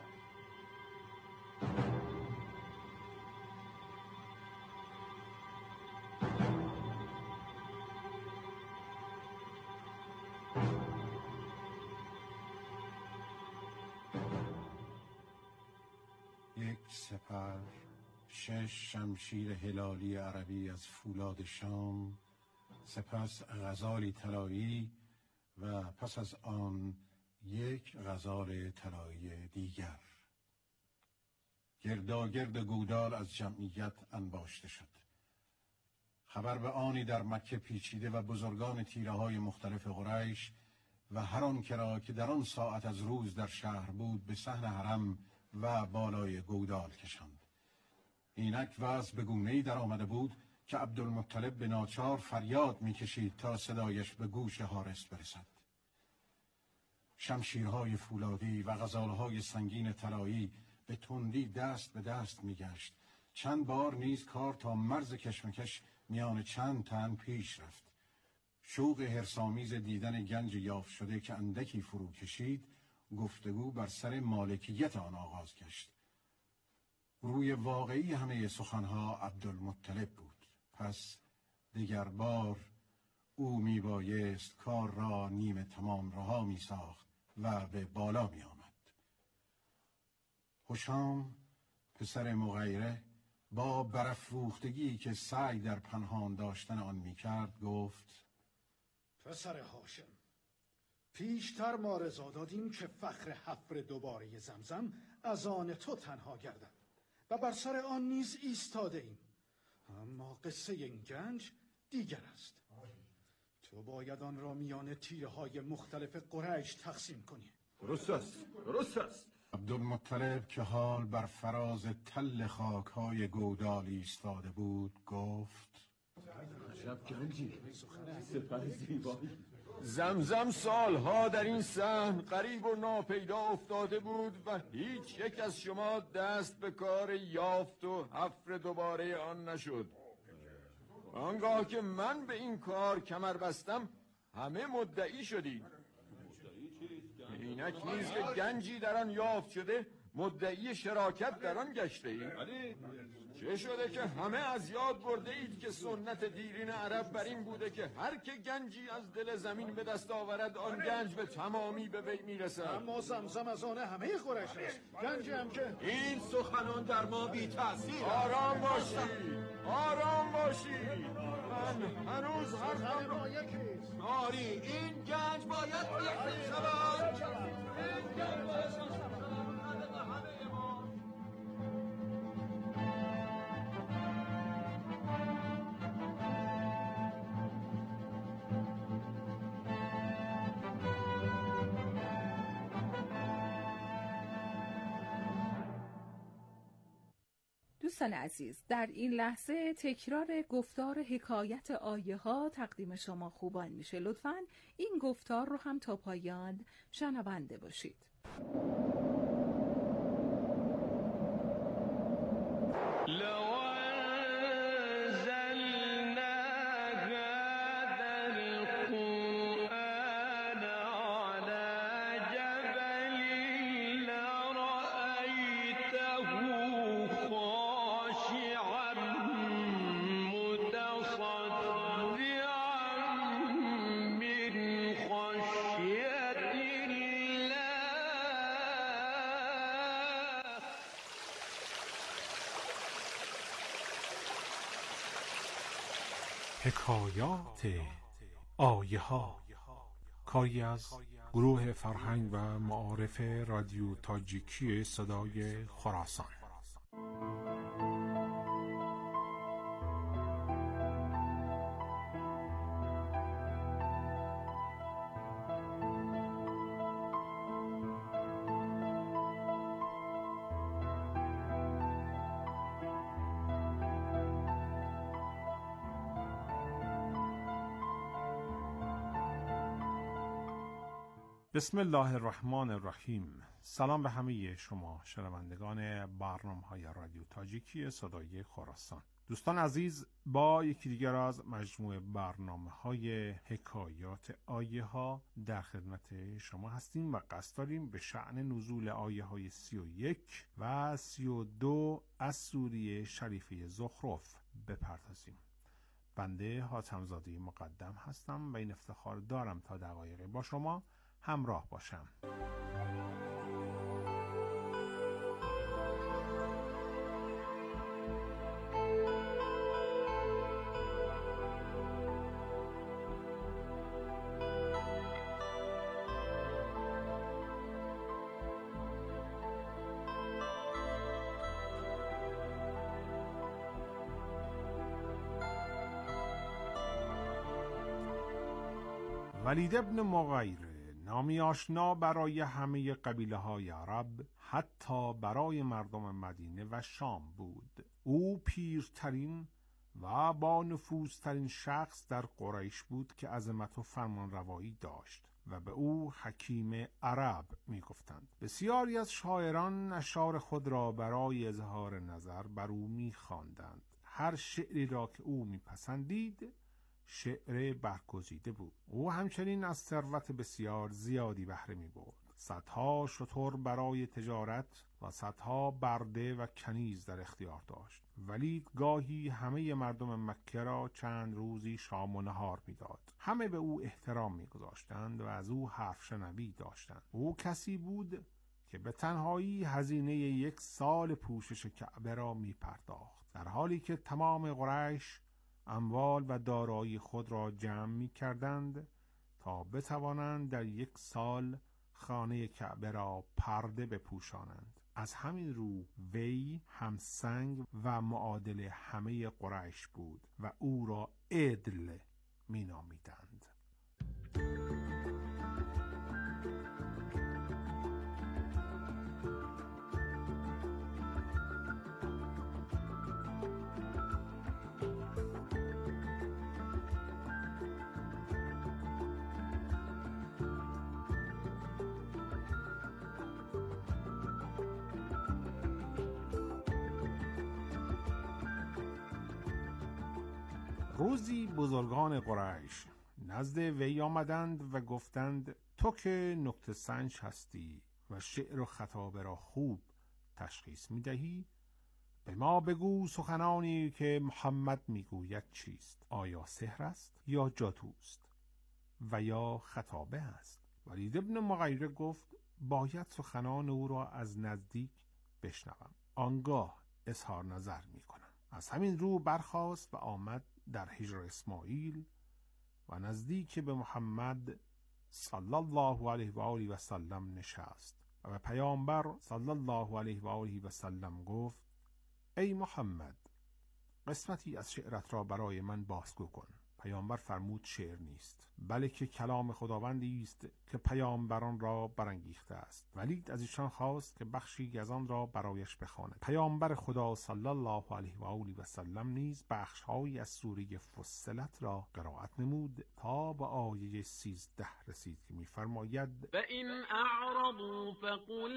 یک سپر، شش شمشیر هلالی عربی از فولاد شام، سپس غزالی طلایی و پس از آن یک غزال طلایی دیگر. گرداگرد گودال از جمعیت انباشته شد. خبر به آنی در مکه پیچیده و بزرگان تیره‌های مختلف قریش و هر آن کرا که در آن ساعت از روز در شهر بود به صحن حرم و بالای گودال کشاند. اینک وضع به گونه‌ای در آمده بود که عبدالمطلب به ناچار فریاد می‌کشید تا صدایش به گوش حارس برسد. شمشیرهای فولادی و غزالهای سنگین طلایی به تندی دست به دست می‌گشت. چند بار نیز کار تا مرز کشمکش میان چند تن پیش رفت. شوق حرص‌آمیز دیدن گنج یافت شده که اندکی فرو کشید، گفتگو بر سر مالکیت آن آغاز گشت. روی واقعی همه سخنها عبدالمطلب بود. پس دیگر بار او می بایست کار را نیمه تمام رها می ساخت و به بالا می آمد. هشام پسر مغیره با برافروختگی که سعی در پنهان داشتن آن می کرد گفت: پسر هاشم، پیشتر ما رضا دادیم که فخر حفر دوباره زمزم از آن تو تنها گردد و بر سر آن نیز ایستاده ایم. اما قصه این گنج دیگر است. تو باید آن را میان تیره های مختلف قریش تقسیم کنی. درست است، درست است. عبدالمطلب که حال بر فراز تل خاک‌های گودال ایستاده بود گفت: عجب گنجی، سپر زیبایی. زمزم سالها در این صحن غریب و ناپیدا افتاده بود و هیچ یک از شما دست به کار یافت و حفر دوباره آن نشد. آنگاه که من به این کار کمر بستم همه مدعی شدید. اینک نیز که گنجی در آن یافت شده مدعی شراکت در آن گشته اید. چه شده که همه از یاد برده اید که سنت دیرین عرب بر این بوده که هر که گنجی از دل زمین به دست آورد آن گنج به تمامی به وی میرسد. اما زمزم از آن همه قریش است. گنج هم که این سخنان در ما بی تأثیر. آرام باشید، آرام باشید. من هنوز حرفم ما یکیست. آری این گنج باید تقسیم شود. این گنج باید تقسیم شود. دوستان عزیز، در این لحظه تکرار گفتار حکایت آیه ها تقدیم شما خوبان میشه. لطفاً این گفتار رو هم تا پایان شنونده باشید. حکایات آیه ها، کاری از گروه فرهنگ و معارف رادیو تاجیکی صدای خراسان. بسم الله الرحمن الرحیم. سلام به همه شما شنوندگان برنامه‌های رادیو تاجیکی صدای خراسان. دوستان عزیز، با یکی دیگر از مجموعه برنامه‌های حکایات آیه ها در خدمت شما هستیم و قصد داریم به شأن نزول آیه های سی و یک و سی و دو از سوره شریفه زخرف بپردازیم. بنده حاتم‌زاده مقدم هستم و این افتخار دارم تا دقایقی با شما همراه باشم. ولید ابن مغیره نامی آشنا برای همه قبیله های عرب، حتی برای مردم مدینه و شام بود. او پیرترین و با نفوذترین شخص در قریش بود که عظمت و فرمانروایی داشت و به او حکیم عرب می گفتند. بسیاری از شاعران اشعار خود را برای اظهار نظر بر او می خواندند. هر شعری را که او می پسندید شعر برگزیده بود. او همچنین از ثروت بسیار زیادی بهره می‌برد. صدها شتر برای تجارت و صدها برده و کنیز در اختیار داشت. ولید گاهی همه مردم مکه را چند روزی شام و نهار می‌داد. همه به او احترام می‌گذاشتند و از او حرف شنوی داشتند. او کسی بود که به تنهایی هزینه یک سال پوشش کعبه را می‌پرداخت، در حالی که تمام قریش اموال و دارایی خود را جمع می‌کردند تا بتوانند در یک سال خانه کعبه را پرده بپوشانند. از همین رو وی همسنگ و معادل همه قریش بود و او را عدل می‌نامیدند. روزی بزرگان قریش نزد وی آمدند و گفتند تو که نکته سنج هستی و شعر و خطابه را خوب تشخیص می دهی، به ما بگو سخنانی که محمد می گوید چیست؟ آیا سحر است یا جادوست و یا خطابه است؟ ولید ابن مغیره گفت باید سخنان او را از نزدیک بشنوم، آنگاه اظهار نظر می کنم. از همین رو برخاست و آمد در حجر اسماعیل و نزدیک به محمد صلی الله علیه و آله و سلم نشست و به پیامبر صلی الله علیه و آله و سلم گفت ای محمد، قسمتی از شعرت را برای من بازگو کن. پیامبر فرمود شعر نیست، بلکه کلام خداوندی است که پیامبران را برانگیخته است. ولید از ایشان خواست که بخشی از آن را برایش بخواند. پیامبر خدا صلی الله علیه و آله و سلم نیز بخش‌هایی از سوره فصلت را قرائت نمود تا به آیه سیزده رسید که می‌فرماید فَإِنْ أَعْرَضُوا فَقُلْ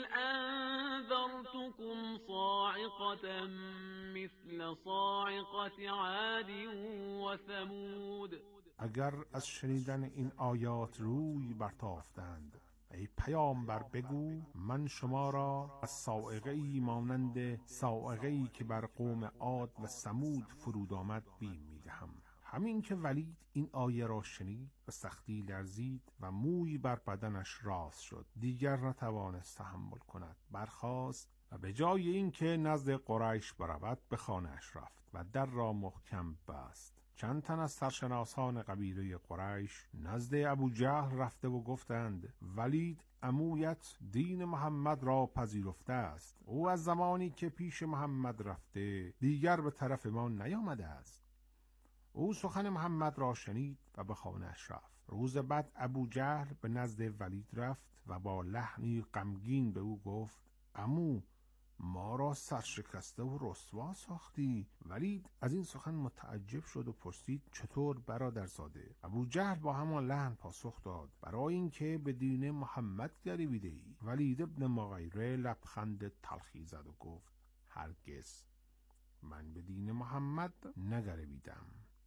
أَنذَرْتُكُمْ صَاعِقَةً مِثْلَ صَاعِقَةِ عَادٍ وَثَمُودَ. اگر از شنیدن این آیات روی برتافتند، ای پیامبر بگو من شما را از صاعقه‌ای مانند صاعقه‌ای که بر قوم عاد و ثمود فرود آمد بیم می‌دهم. همین که ولید این آیه را شنید به سختی لرزید و موی بر بدنش راست شد، دیگر نتوانست تحمل کند. برخاست و به جای اینکه نزد قریش برود به خانه‌اش رفت و در را محکم بست. چند تن از سرشناسان قبیله قریش نزد ابو جهل رفته و گفتند ولید عمویت دین محمد را پذیرفته است. او از زمانی که پیش محمد رفته دیگر به طرف ما نیامده است. او سخن محمد را شنید و به خانه‌اش رفت. روز بعد ابو جهل به نزد ولید رفت و با لحنی غمگین به او گفت عمو، ما را سرشکسته و رسوا ساختی. ولید از این سخن متعجب شد و پرسید چطور برادرزاده؟ ابو جهل با همان لحن پاسخ داد برای اینکه به دین محمد گرییده ای. ولید ابن مغیره لبخند تلخی زد و گفت هرگز، من به دین محمد نگرییدم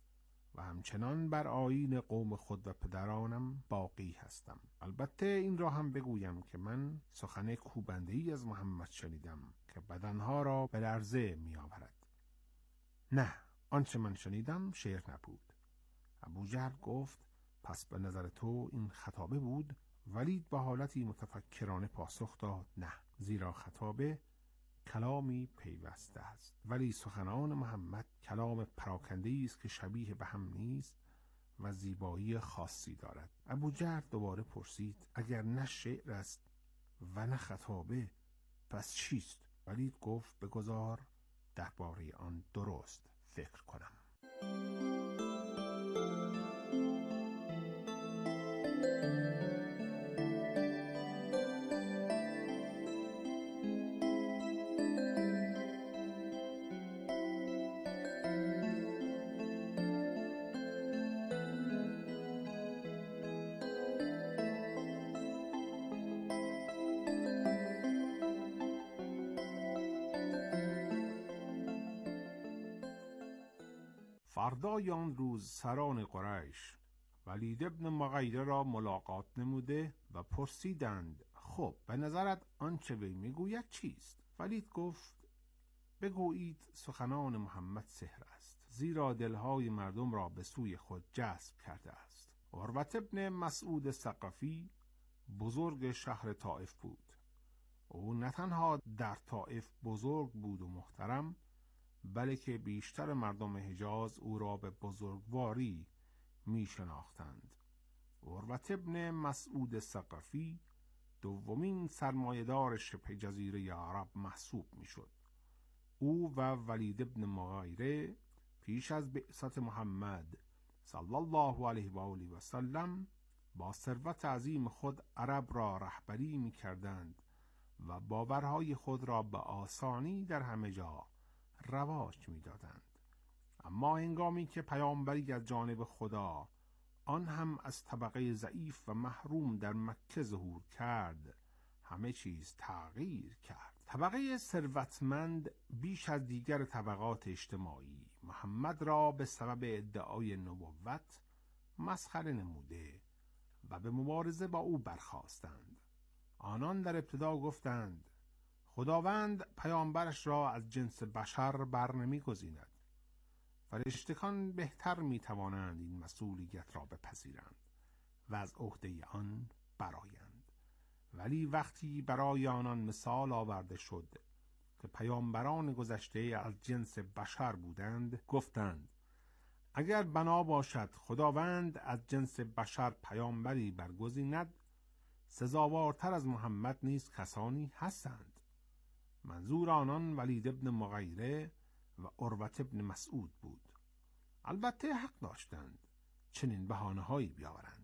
و همچنان بر آیین قوم خود و پدرانم باقی هستم. البته این را هم بگویم که من سخن کوبنده‌ای از محمد شنیدم که بدنها را به لرزه می آورد. نه، آنچه من شنیدم شعر نبود. ابو جهل گفت پس به نظر تو این خطابه بود؟ ولید به حالتی متفکرانه پاسخ داد نه، زیرا خطابه کلامی پیوسته است، ولی سخنان محمد کلام پراکنده‌ای است که شبیه به هم نیست و زیبایی خاصی دارد. ابو جهل دوباره پرسید اگر نه شعر است و نه خطابه پس چیست؟ ولید گفت بگذار درباره آن درست فکر کنم. فردای آن روز سران قریش ولید ابن مغیره را ملاقات نموده و پرسیدند خب به نظرت آنچه وی میگوید چیست؟ ولید گفت بگویید سخنان محمد سحر است، زیرا دلهای مردم را به سوی خود جذب کرده است. عروة ابن مسعود ثقفی بزرگ شهر طائف بود. او نه تنها در طائف بزرگ بود و محترم، بلکه بیشتر مردم حجاز او را به بزرگواری می شناختند. عروة ابن مسعود ثقفی دومین سرمایه‌دار شبه جزیره عرب محسوب می شد. او و ولید ابن مغیره پیش از بعثت محمد صلی الله علیه و آله و سلم با ثروت عظیم خود عرب را رهبری می کردند و باورهای خود را به آسانی در همه جا رواج می دادند. اما هنگامی که پیامبری از جانب خدا، آن هم از طبقه ضعیف و محروم، در مکه ظهور کرد، همه چیز تغییر کرد. طبقه ثروتمند بیش از دیگر طبقات اجتماعی محمد را به سبب ادعای نبوت مسخره نموده و به مبارزه با او برخاستند. آنان در ابتدا گفتند خداوند پیامبرش را از جنس بشر بر نمی گزیند. فرشتگان بهتر می توانند این مسئولیت را بپذیرند و از عهده آن برآیند. ولی وقتی برای آنان مثال آورده شد که پیامبران گذشته از جنس بشر بودند، گفتند اگر بنا باشد خداوند از جنس بشر پیامبری برگزیند، سزاوارتر از محمد نیز کسانی هستند. منظور آنان ولید ابن مغیره و عروة ابن مسعود بود. البته حق داشتند چنین بهانه‌هایی بیاورند،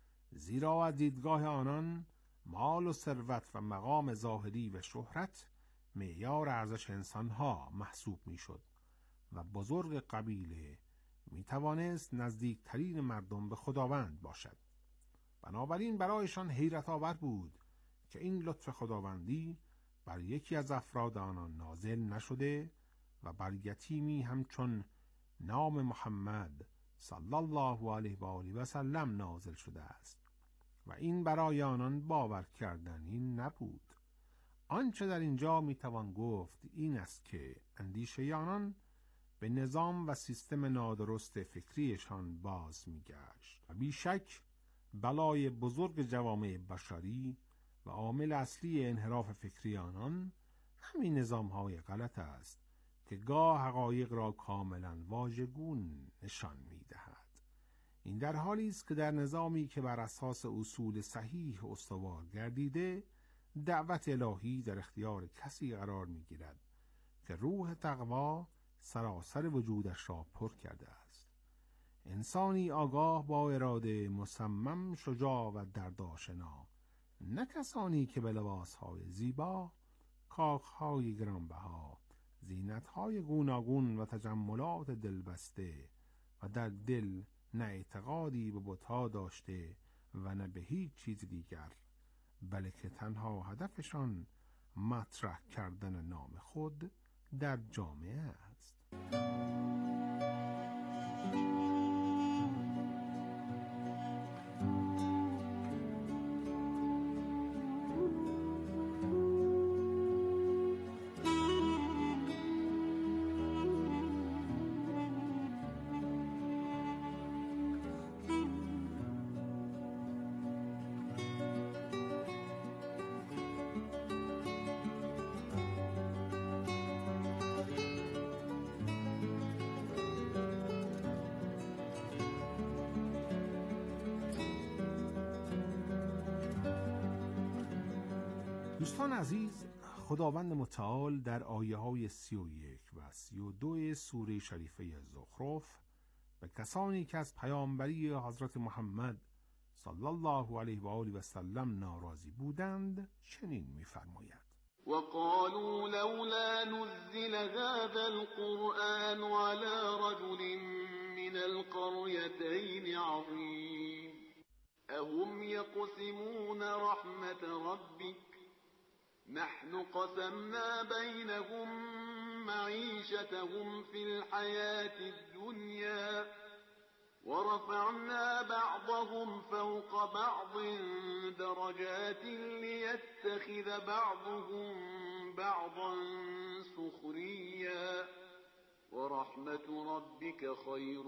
زیرا از دیدگاه آنان مال و ثروت و مقام ظاهری و شهرت معیار ارزش انسانها محسوب میشد و بزرگ قبیله می توانست نزدیکترین مردم به خداوند باشد. بنابراین برایشان حیرت آور بود که این لطف خداوندی بر یکی از افراد آنان نازل نشده و بر یتیمی همچون نام محمد صلی الله علیه و آله و سلم نازل شده است و این برای آنان باور کردنی نبود. آنچه در اینجا میتوان گفت این است که اندیشه آنان به نظام و سیستم نادرست فکریشان باز میگشت و بیشک بلای بزرگ جوامع بشری و عامل اصلی انحراف فکری آنان همین نظام‌های غلط است که گاه حقایق را کاملا واژگون نشان می‌دهد. این در حالی است که در نظامی که بر اساس اصول صحیح استوار گردیده، دعوت الهی در اختیار کسی قرار می‌گیرد که روح تقوا سراسر وجودش را پر کرده است. انسانی آگاه با اراده، مصمم، شجاع و دردآشنا، نه کسانی که به لباسهای زیبا، کاخهای گرانبها، زینتهای گوناگون و تجملات دلبسته و در دل نه اعتقادی به بت‌ها داشته و نه به هیچ چیز دیگر، بلکه تنها هدفشان مطرح کردن نام خود در جامعه است. دوستان عزیز، خداوند متعال در آیه های سی و یک و سی و دو سوره شریفه زخرف به کسانی که از پیامبری حضرت محمد صلی الله علیه و آله و سلم ناراضی بودند چنین می‌فرماید: وقالوا لولا نزل هذا القرآن على رجل من القريتين عظيم أهم يقسمون رحمة ربك نحن قسمنا بينهم معيشتهم في الحياة الدنيا ورفعنا بعضهم فوق بعض درجات ليتخذ بعضهم بعضا سخريا ورحمة ربك خير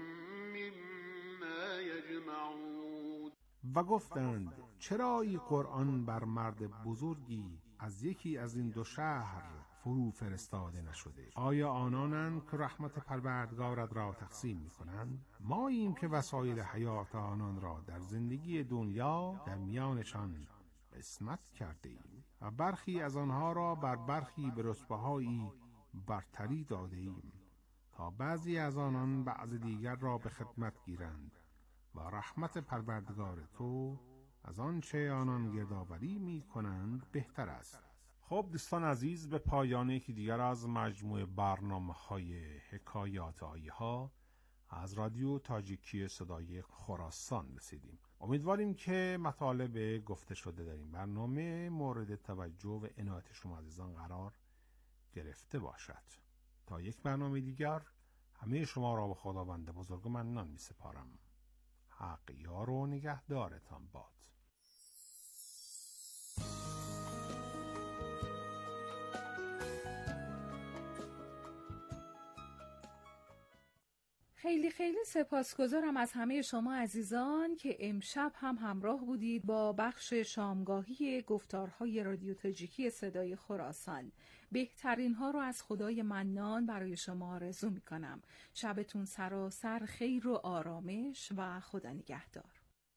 مما يجمعون. و گفتند چرا این قرآن بر مرد بزرگی از یکی از این دو شهر فرو فرستاده نشده؟ آیا آنانند که رحمت پروردگارت را تقسیم می کنند؟ ماییم که وسایل حیات آنان را در زندگی دنیا در میانشان قسمت کرده ایم و برخی از آنها را بر برخی به رتبه‌هایی برتری داده ایم تا بعضی از آنان بعض دیگر را به خدمت گیرند و رحمت پروردگار تو از آنچه آنان گردآوری می کنند بهتر است. خب دوستان عزیز، به پایان یکی دیگر از مجموعه برنامه‌های حکایات آیه‌ها از رادیو تاجیکی صدای خراسان رسیدیم. امیدواریم که مطالب گفته شده در این برنامه مورد توجه و عنایت شما عزیزان قرار گرفته باشد. تا یک برنامه دیگر همه شما را به خداوند بزرگ منان می سپارم. حق یار و نگهدارتان باد. خیلی خیلی سپاسگزارم از همه شما عزیزان که امشب هم همراه بودید با بخش شامگاهی گفتارهای رادیو تاجیکی صدای خراسان. بهترین ها رو از خدای منان برای شما آرزو می کنم. شبتون سراسر خیر و آرامش و خدا نگهدار.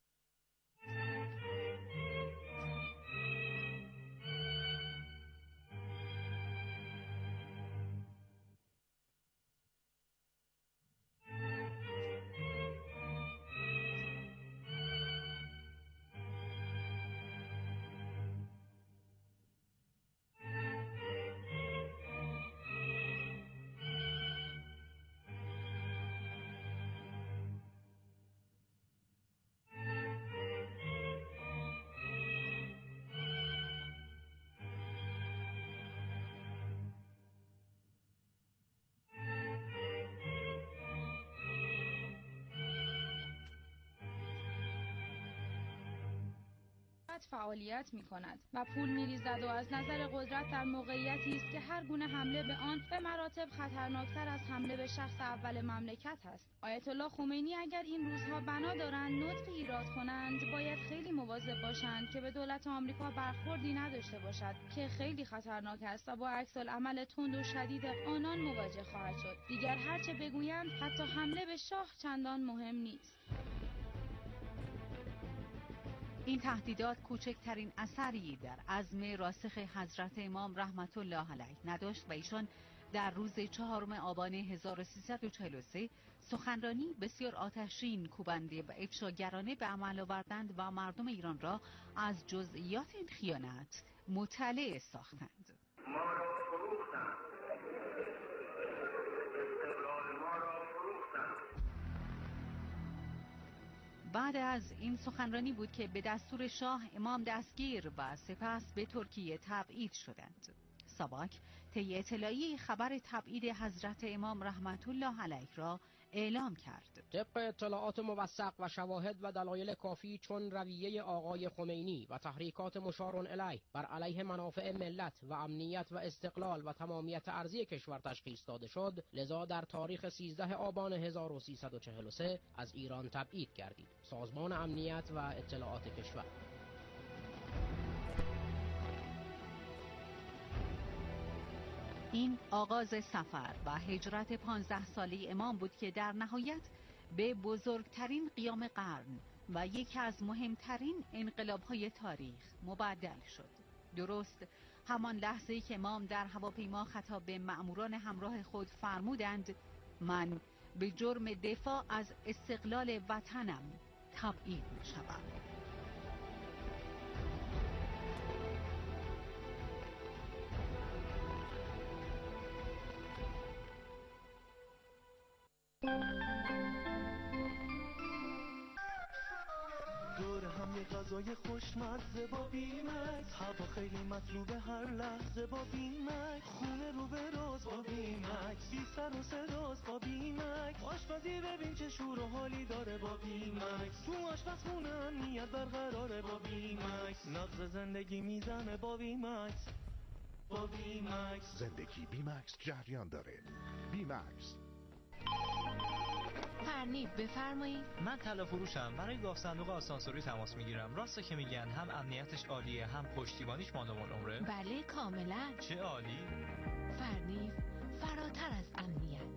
فعالیت می کند و پول می ریزد و از نظر قدرت در موقعیتی است که هر گونه حمله به آن به مراتب خطرناکتر از حمله به شخص اول مملکت است. آیت الله خمینی اگر این روزها بنا دارند نطقی ایراد کنند باید خیلی مواظب باشند که به دولت آمریکا برخوردی نداشته باشد که خیلی خطرناک است و با عکس العمل تند و شدید آنان مواجه خواهد شد. دیگر هرچه بگویند حتی حمله به شاه چندان مهم نیست. این تهدیدات کوچکترین اثری در عزم راسخ حضرت امام رحمت الله علیه نداشت و ایشان در روز چهارم آبان هزار و سیصد و چهل و سه سخنرانی بسیار آتشین، کوبنده و افشاگرانه به عمل آوردند و مردم ایران را از جزئیات این خیانت مطلع ساختند. ما را فروختند، استقلال ما را فروختند. بعد از این سخنرانی بود که به دستور شاه امام دستگیر و سپس به ترکیه تبعید شدند. ساواک طی اطلاعیه خبر تبعید حضرت امام رحمت الله علیه را اعلام کرد. طبق اطلاعات موثق و شواهد و دلایل کافی چون رویه آقای خمینی و تحریکات مشار الیه بر علیه منافع ملت و امنیت و استقلال و تمامیت ارضی کشور تشخیص داده شد، لذا در تاریخ سیزده آبان هزار و سیصد و چهل و سه از ایران تبعید گردید. سازمان امنیت و اطلاعات کشور. این آغاز سفر و هجرت پانزده ساله امام بود که در نهایت به بزرگترین قیام قرن و یکی از مهمترین انقلاب‌های تاریخ مبدل شد. درست همان لحظه‌ای که امام در هواپیما خطاب به مأموران همراه خود فرمودند: من به جرم دفاع از استقلال وطنم تبعید می‌شوم. دور هم یه غذای خوشمزه با بیمکس، هوا خیلی مطلوبه هر لحظه با بیمکس، خونه رو به راز با بیمکس، بی سر و صداست با بیمکس، آشپزی ببین چه شور و حالی داره با بیمکس، تو آشپزخونه امنیت برقراره با بیمکس، نبض زندگی میزنه با بیمکس. با بیمکس زندگی بیمکس جریان داره. بیمکس. فرنیب بفرمایید. من طلا فروشم، برای گاف صندوق آسانسوری تماس میگیرم. راسته که میگن هم امنیتش عالیه هم پشتیبانیش مادام العمره؟ بله کاملا. چه عالی. فرنیب فراتر از امنیت.